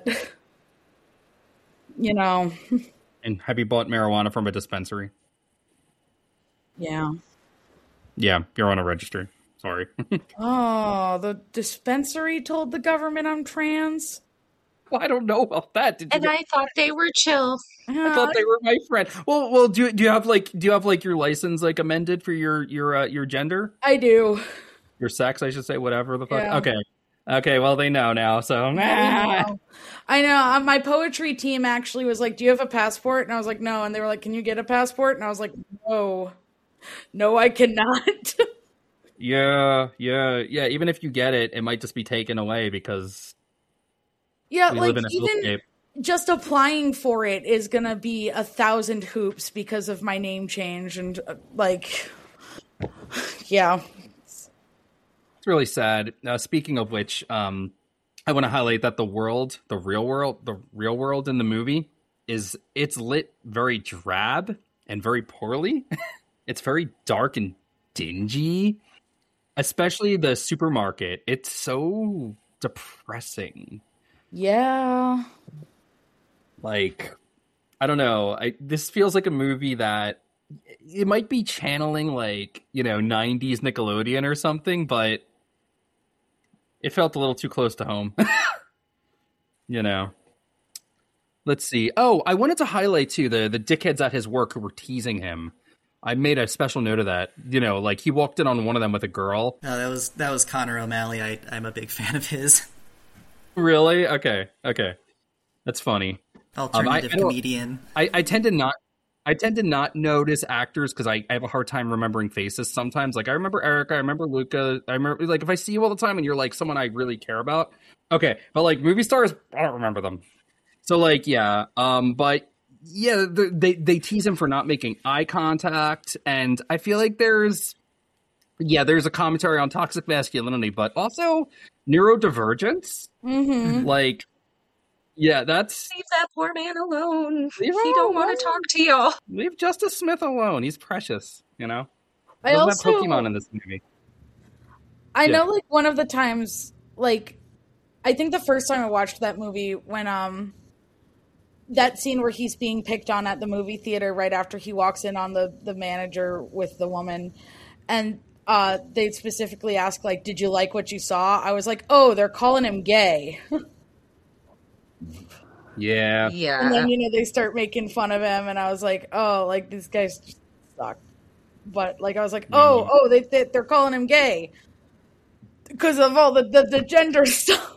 you know. And have you bought marijuana from a dispensary? Yeah. Yeah, you're on a registry. Sorry. Oh, the dispensary told the government I'm trans? Well, I don't know about that. And I thought they were chill. I thought they were my friend. Well, do you have like your license like amended for your gender? I do. Your sex, I should say, whatever the fuck. Yeah. Okay. Well, they know now. So I know. My poetry team actually was like, "Do you have a passport?" And I was like, "No." And they were like, "Can you get a passport?" And I was like, "No, I cannot." Yeah. Even if you get it, it might just be taken away because yeah, we like live in a even hellscape. just applying for it is gonna be 1,000 hoops because of my name change and like, yeah. It's really sad. Speaking of which, I want to highlight that the real world in the movie it's lit very drab and very poorly. It's very dark and dingy, especially the supermarket. It's so depressing. Yeah. Like, I don't know. This feels like a movie that it might be channeling like, 90s Nickelodeon or something, but it felt a little too close to home. Let's see. Oh, I wanted to highlight too the dickheads at his work who were teasing him. I made a special note of that. Like he walked in on one of them with a girl. Oh, that was Connor O'Malley. I'm a big fan of his. Really? Okay. That's funny. Alternative comedian. I tend to not notice actors because I have a hard time remembering faces sometimes. Like I remember Erica, I remember Luca, I remember like if I see you all the time and you're like someone I really care about. Okay, but like movie stars, I don't remember them. So like yeah, but yeah, they tease him for not making eye contact, and I feel like there's a commentary on toxic masculinity, but also neurodivergence. Mm-hmm. Like, yeah, that's... Leave that poor man alone. He don't want to talk to y'all. Leave Justice Smith alone. He's precious, I There's also that Pokemon in this movie. I know, like, one of the times, like, I think the first time I watched that movie when, that scene where he's being picked on at the movie theater right after he walks in on the manager with the woman, and they specifically ask, like, did you like what you saw? I was like, oh, they're calling him gay. Yeah. And then, they start making fun of him, and I was like, oh, like, these guys just suck. But, like, I was like, they're calling him gay because of all the gender stuff.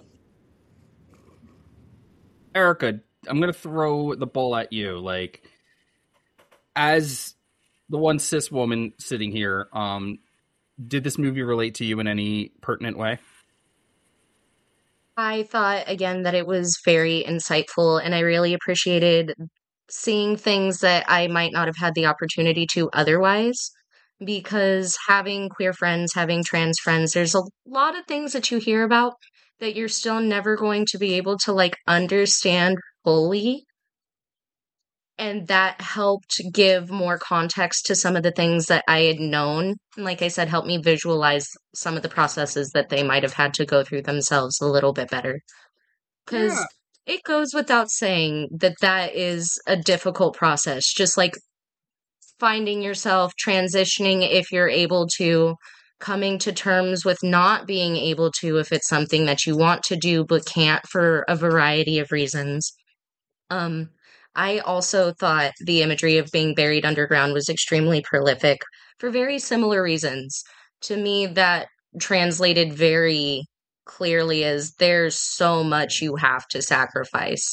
Erica, I'm going to throw the ball at you. Like, as the one cis woman sitting here, did this movie relate to you in any pertinent way? I thought, again, that it was very insightful, and I really appreciated seeing things that I might not have had the opportunity to otherwise, because having queer friends, having trans friends, there's a lot of things that you hear about that you're still never going to be able to, like, understand fully. And that helped give more context to some of the things that I had known. And like I said, helped me visualize some of the processes that they might have had to go through themselves a little bit better. Because it goes without saying that is a difficult process. Just like finding yourself, transitioning if you're able to, coming to terms with not being able to if it's something that you want to do but can't for a variety of reasons. I also thought the imagery of being buried underground was extremely prolific for very similar reasons. To me, that translated very clearly as there's so much you have to sacrifice.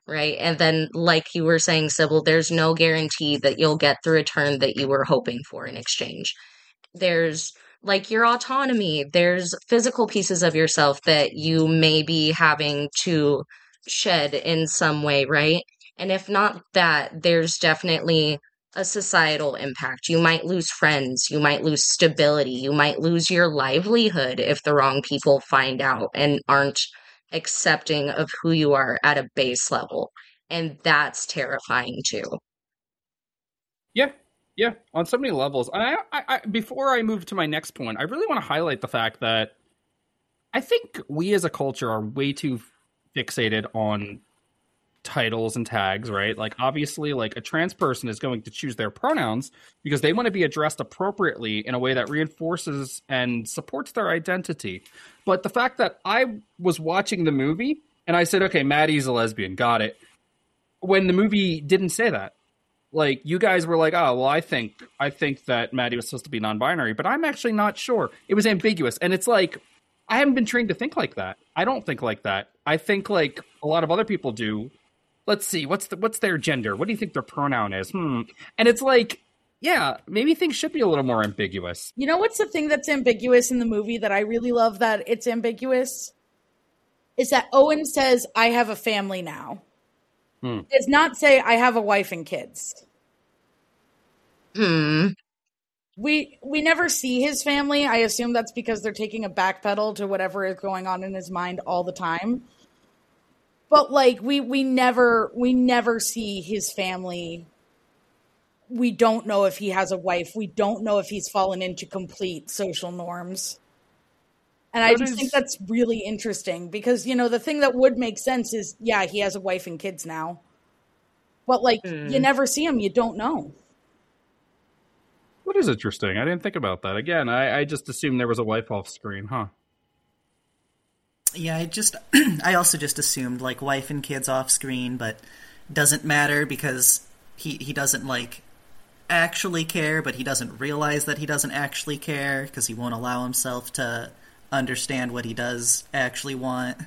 right? And then, like you were saying, Sybil, there's no guarantee that you'll get the return that you were hoping for in exchange. There's like your autonomy, there's physical pieces of yourself that you may be having to shed in some way, right? And if not that, there's definitely a societal impact. You might lose friends, you might lose stability, you might lose your livelihood if the wrong people find out and aren't accepting of who you are at a base level. And that's terrifying too. Yeah, yeah, on so many levels. And I before I move to my next point, I really want to highlight the fact that I think we as a culture are way too fixated on titles and tags, right? Like, obviously, like, a trans person is going to choose their pronouns because they want to be addressed appropriately in a way that reinforces and supports their identity. But the fact that I was watching the movie and I said, okay, Maddie's a lesbian, got it, when the movie didn't say that. Like, you guys were like, oh, well, I think that Maddie was supposed to be non-binary, but I'm actually not sure. It was ambiguous. And it's like, I haven't been trained to think like that. I don't think like that. I think like a lot of other people do. Let's see, what's their gender? What do you think their pronoun is? And it's like, yeah, maybe things should be a little more ambiguous. You know what's the thing that's ambiguous in the movie that I really love that it's ambiguous? Is that Owen says, I have a family now. Does not say, I have a wife and kids. We never see his family. I assume that's because they're taking a backpedal to whatever is going on in his mind all the time. But like we never see his family. We don't know if he has a wife. We don't know if he's fallen into complete social norms. And I just think that's really interesting because, you know, the thing that would make sense is, yeah, he has a wife and kids now. But like you never see him, you don't know. What is interesting? I didn't think about that. Again, I just assumed there was a wife off screen, huh? Yeah, I also just assumed, like, wife and kids off screen, but doesn't matter because he doesn't, like, actually care, but he doesn't realize that he doesn't actually care because he won't allow himself to understand what he does actually want.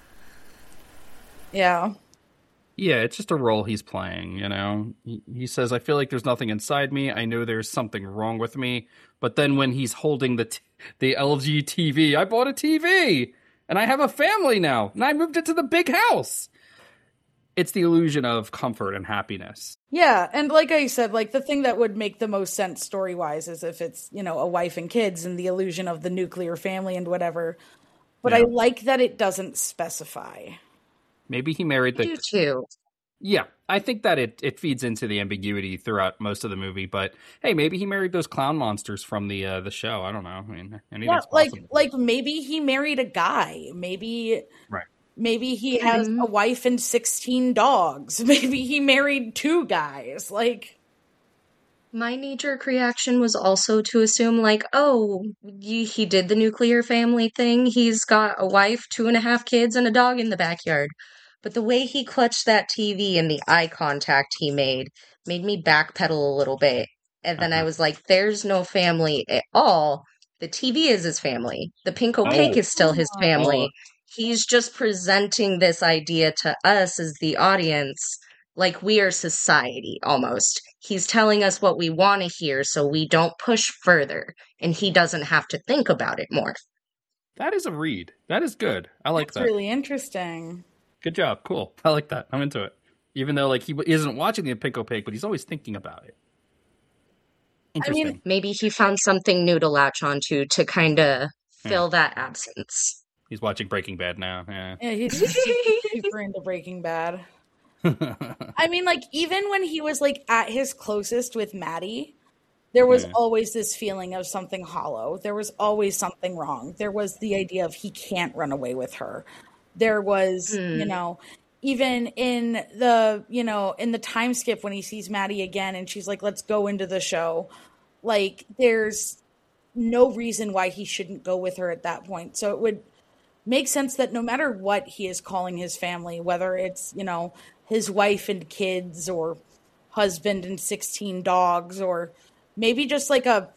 Yeah. Yeah, it's just a role he's playing, you know? He says, I feel like there's nothing inside me. I know there's something wrong with me. But then when he's holding the LG TV, I bought a TV! And I have a family now, and I moved into the big house. It's the illusion of comfort and happiness. Yeah, and like I said, like the thing that would make the most sense story-wise is if it's, you know, a wife and kids and the illusion of the nuclear family and whatever. But yeah. I like that it doesn't specify. Maybe he married the... I do too. Yeah, I think that it feeds into the ambiguity throughout most of the movie. But hey, maybe he married those clown monsters from the show. I don't know. I mean, anything's possible. Like maybe he married a guy. Maybe he has a wife and 16 dogs. Maybe he married 2 guys. Like, my knee-jerk reaction was also to assume, like, oh, he did the nuclear family thing. He's got a wife, 2.5 kids, and a dog in the backyard. But the way he clutched that TV and the eye contact he made me backpedal a little bit. And then I was like, there's no family at all. The TV is his family. The pink opaque is still his family. He's just presenting this idea to us as the audience like we are society, almost. He's telling us what we want to hear so we don't push further. And he doesn't have to think about it more. That is a read. That is good. I like that. That's really interesting. Good job. Cool. I like that. I'm into it. Even though, like, he isn't watching the Pink Opaque, but he's always thinking about it. Interesting. I mean, maybe he found something new to latch onto to kind of fill that absence. He's watching Breaking Bad now. Yeah, he's super into Breaking Bad. I mean, like, even when he was, like, at his closest with Maddie, there was always this feeling of something hollow. There was always something wrong. There was the idea of he can't run away with her. There was, you know, even in the, you know, in the time skip when he sees Maddie again and she's like, let's go into the show. Like, there's no reason why he shouldn't go with her at that point. So it would make sense that no matter what he is calling his family, whether it's, you know, his wife and kids or husband and 16 dogs, or maybe just like a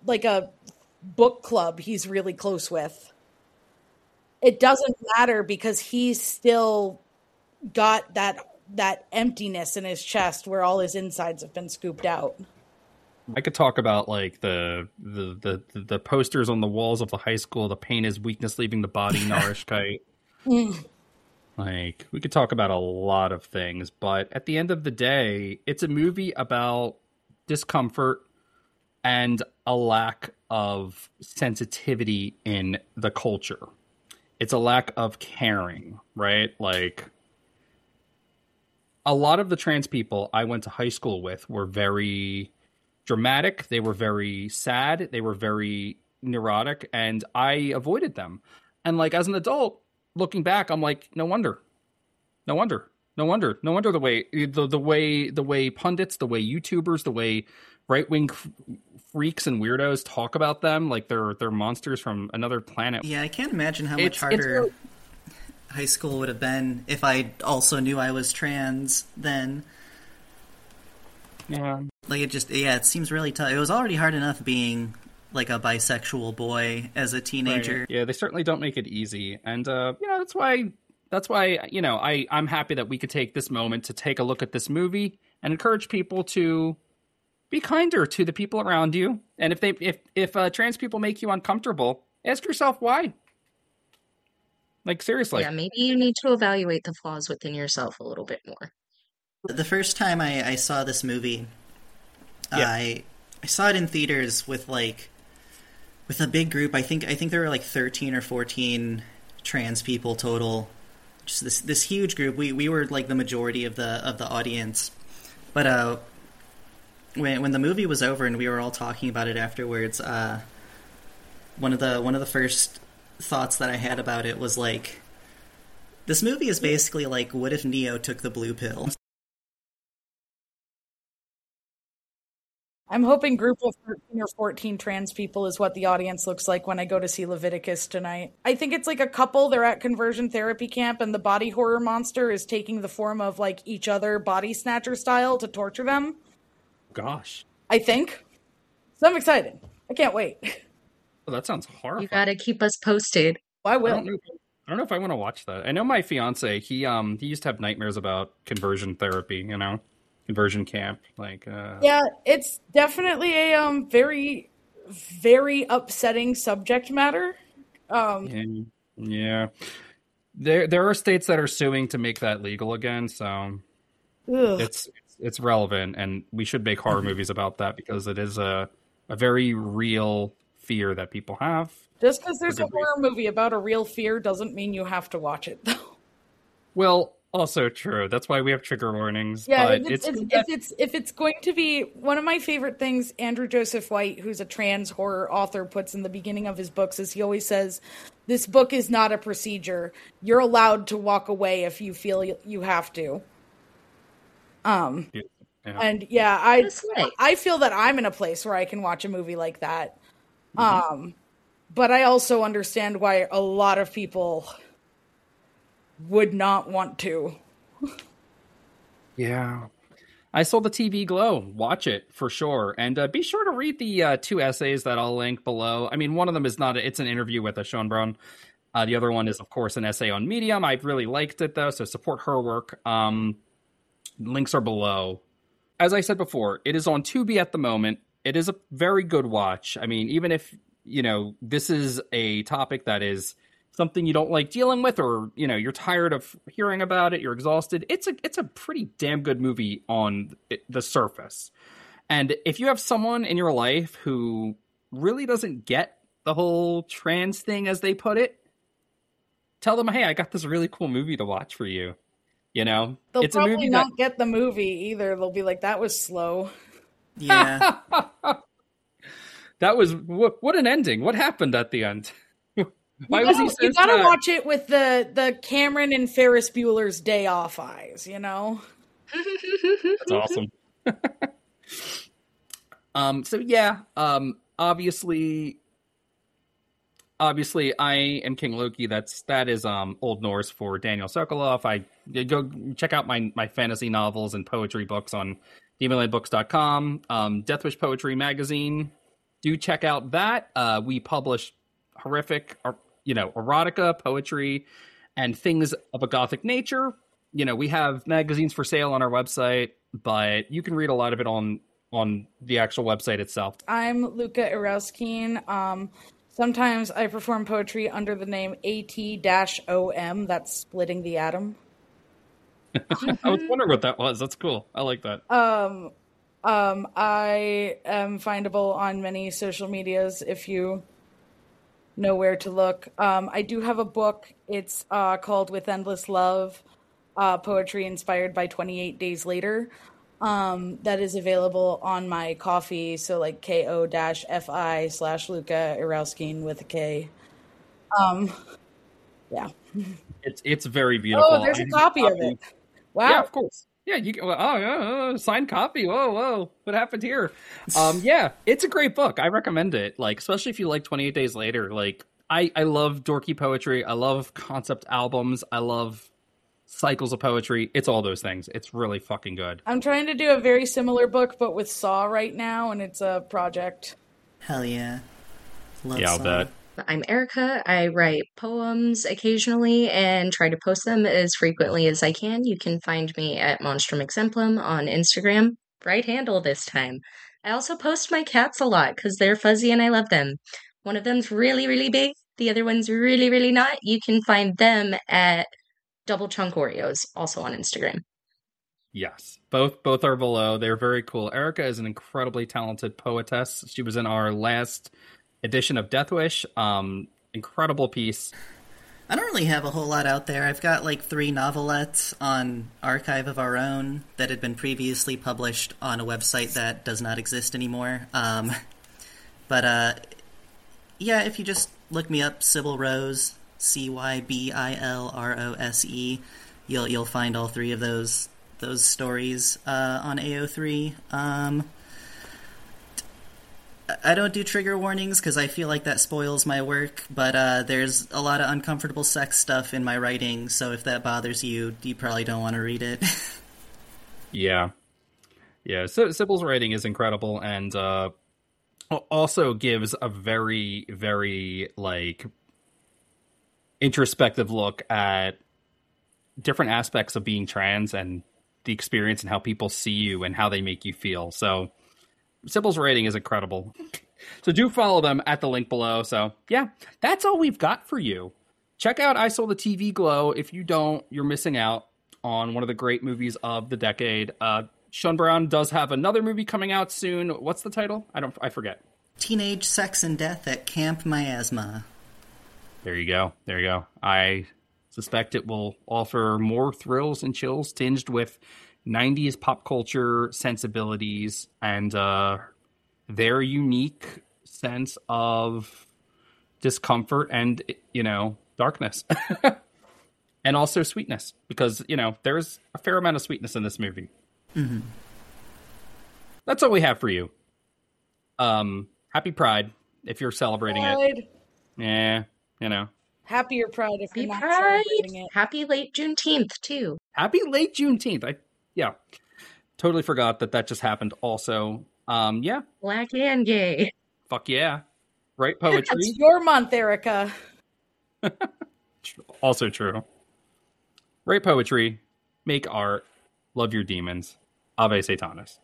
book club he's really close with. It doesn't matter because he's still got that that emptiness in his chest where all his insides have been scooped out. I could talk about like the posters on the walls of the high school. The pain is weakness leaving the body. Nourishkeit. Like, we could talk about a lot of things, but at the end of the day, it's a movie about discomfort and a lack of sensitivity in the culture. It's a lack of caring, right? Like, a lot of the trans people I went to high school with were very dramatic. They were very sad. They were very neurotic, and I avoided them. And like, as an adult, looking back, I'm like, no wonder the way pundits, the way YouTubers, the way right-wing freaks and weirdos talk about them like they're monsters from another planet. Yeah, I can't imagine how much harder high school would have been if I also knew I was trans then. Yeah. Like, it seems really tough. It was already hard enough being like a bisexual boy as a teenager. Right. Yeah, they certainly don't make it easy. And, that's why, I'm happy that we could take this moment to take a look at this movie and encourage people to be kinder to the people around you. And if trans people make you uncomfortable, ask yourself why. Like, seriously. Yeah, maybe you need to evaluate the flaws within yourself a little bit more. The first time I saw this movie, I saw it in theaters with a big group. I think there were like 13 or 14 trans people total. Just this huge group. We were like the majority of the audience. But when the movie was over and we were all talking about it afterwards, one of the first thoughts that I had about it was like, this movie is basically like, what if Neo took the blue pill? I'm hoping group of 13 or 14 trans people is what the audience looks like when I go to see Leviticus tonight. I think it's like a couple, they're at conversion therapy camp, and the body horror monster is taking the form of like each other body snatcher style to torture them. Gosh. I think. So I'm excited. I can't wait. Oh, that sounds horrible. You gotta keep us posted. I will. I don't know if I want to watch that. I know my fiance, he used to have nightmares about conversion therapy, conversion camp. Yeah, it's definitely a very, very upsetting subject matter. Yeah. There are states that are suing to make that legal again, so it's relevant, and we should make horror movies about that because it is a very real fear that people have. Just because there's a horror movie about a real fear doesn't mean you have to watch it, though. Well, also true. That's why we have trigger warnings. Yeah, but if it's going to be one of my favorite things, Andrew Joseph White, who's a trans horror author, puts in the beginning of his books is he always says, "This book is not a procedure. You're allowed to walk away if you feel you have to." And yeah, I feel that I'm in a place where I can watch a movie like that. But I also understand why a lot of people would not want to. Yeah. I saw the TV Glow. Watch it for sure. And be sure to read the 2 essays that I'll link below. I mean, one of them is it's an interview with Sean Brown. The other one is, of course, an essay on Medium. I really liked it, though, so support her work. Links are below. As I said before, it is on Tubi at the moment. It is a very good watch. I mean, even if, this is a topic that is something you don't like dealing with, or, you're tired of hearing about it, you're exhausted, it's a pretty damn good movie on the surface. And if you have someone in your life who really doesn't get the whole trans thing, as they put it, tell them, hey, I got this really cool movie to watch for you. They'll it's probably a movie not get the movie either. They'll be like, that was slow. Yeah. That was what an ending. What happened at the end? Why was he so You gotta sad? watch it with the Cameron and Ferris Bueller's Day Off eyes, That's awesome. Obviously, I am King Loki. That is Old Norse for Daniel Sokolov. I go check out my fantasy novels and poetry books on demonlandbooks.com. Deathwish Poetry Magazine. Do check out that. We publish horrific, erotica, poetry, and things of a gothic nature. we have magazines for sale on our website, but you can read a lot of it on the actual website itself. I'm Luca Erowskine. Sometimes I perform poetry under the name AT-OM. That's Splitting the Atom. I was wondering what that was. That's cool. I like that. I am findable on many social medias if you know where to look. I do have a book. It's called With Endless Love, Poetry Inspired by 28 Days Later. That is available on my Ko-fi, so like ko-fi/Luca Erowskine with a K. Yeah. It's very beautiful. Oh, there's a copy of it. Wow. Yeah, of course. Yeah, you can. Signed copy. Whoa! What happened here? Yeah, it's a great book. I recommend it. Like, especially if you like 28 Days Later. Like, I love dorky poetry. I love concept albums. I love cycles of poetry. It's all those things. It's really fucking good. I'm trying to do a very similar book, but with Saw right now, and it's a project. Hell yeah. Love I'll Saw. bet. I'm Erica. I write poems occasionally and try to post them as frequently as I can. You can find me at Monstrum Exemplum on Instagram. Right handle this time. I also post my cats a lot because they're fuzzy and I love them. One of them's really, really big. The other one's really, really not. You can find them at Double Chunk Oreos, also on Instagram. Yes, both are below. They're very cool. Erica is an incredibly talented poetess. She was in our last edition of Death Wish. Incredible piece. I don't really have a whole lot out there. I've got like 3 novelettes on Archive of Our Own that had been previously published on a website that does not exist anymore. But yeah, if you just look me up, Sybil Rose, CYBILROSE, you'll find all 3 of those stories on AO3. I don't do trigger warnings because I feel like that spoils my work, but there's a lot of uncomfortable sex stuff in my writing, so if that bothers you, you probably don't want to read it. Yeah. So Sybil's writing is incredible, and also gives a very, very like introspective look at different aspects of being trans and the experience and how people see you and how they make you feel. So Sybil's writing is incredible. So do follow them at the link below. So yeah, that's all we've got for you. Check out I Saw the TV Glow. If you don't, you're missing out on one of the great movies of the decade. Sean Brown does have another movie coming out soon. What's the title? I forget. Teenage Sex and Death at Camp Miasma. There you go. I suspect it will offer more thrills and chills tinged with 90s pop culture sensibilities and their unique sense of discomfort and, darkness. And also sweetness, because, there's a fair amount of sweetness in this movie. Mm-hmm. That's all we have for you. Happy Pride, if you're celebrating it. Yeah, Happier Pride if you're not Pride. celebrating it. Happy late Juneteenth, too. Happy late Juneteenth. Totally forgot that just happened also. Yeah. Black and gay. Fuck yeah. Write poetry. It's your month, Erica. Also true. Write poetry. Make art. Love your demons. Ave Satanas.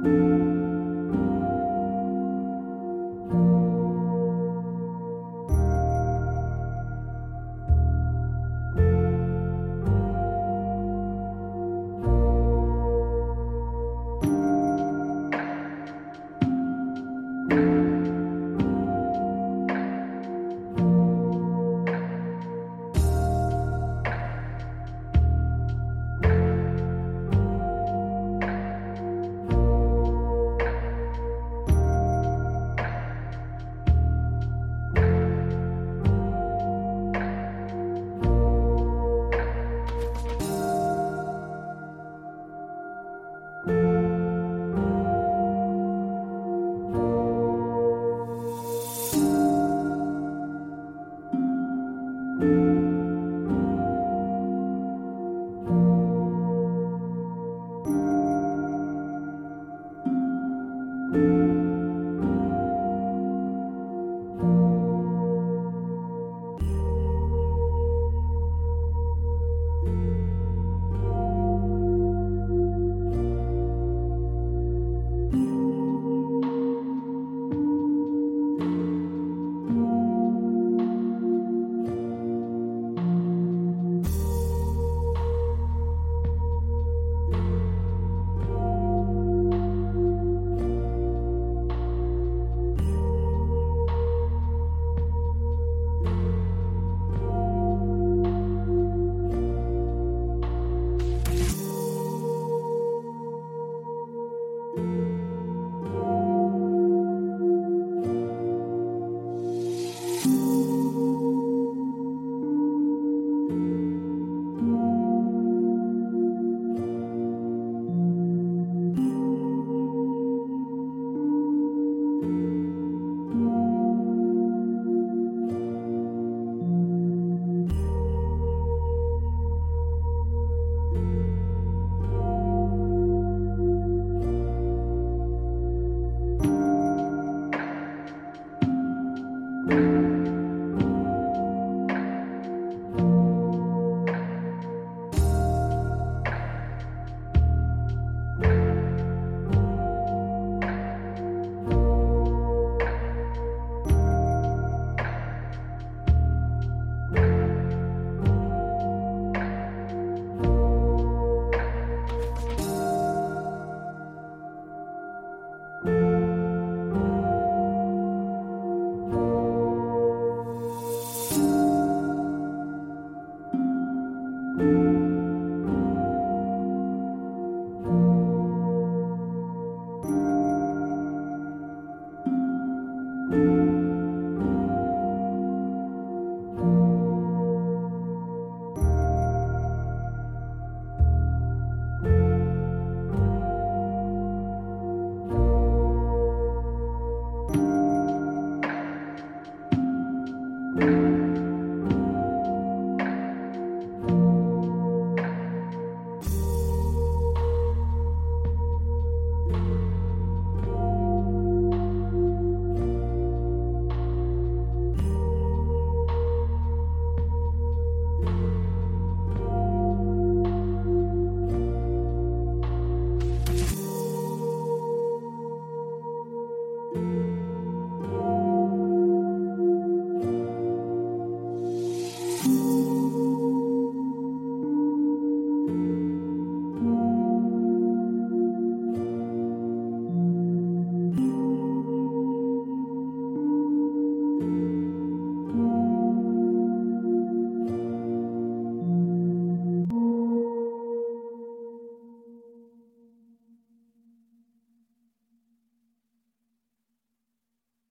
you